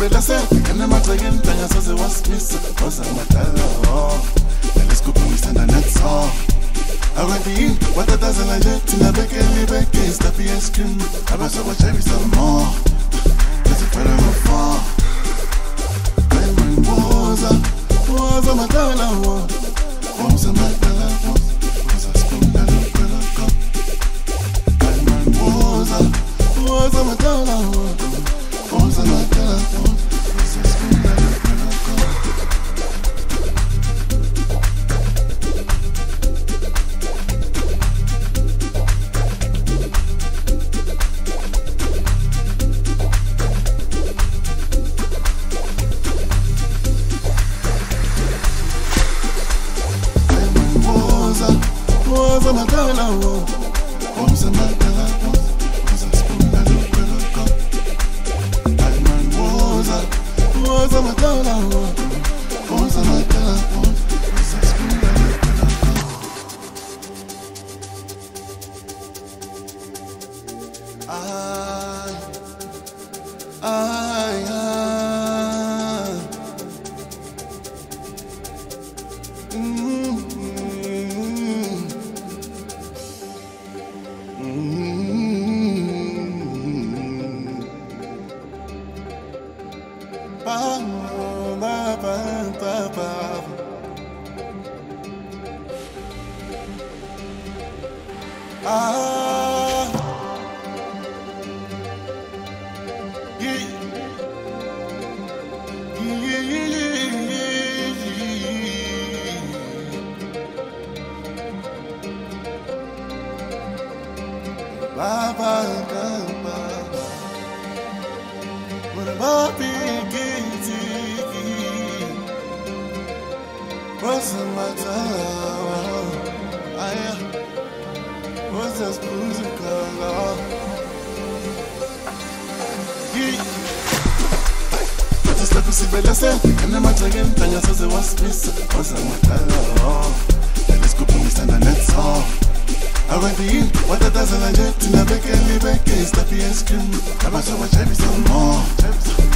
sibela sengene emagcekeni ntangasoze wasimisa wazamadala nalesikuphungisana netso akwanti yini watatazela nje thina bekeli beke istafi ice-cream abasokojayibisa more ezifana ngofo woza madala woza madala woza skunda lukweloko woza madala woza madala woza skunda lukweloko woza madala woza madala woza skunda lukweloko woza madala woza madala woza skunda lukweloko Baba Gamba, what about Biggie? What's the matter? What's this musical? Step sibela sengene emagcekeni ntangasoze wasimisa wazamadala nalesikuphungisana netso akwanti yini watatazela nje thina bekeli beke istafi ice-cream abasokojayibisa more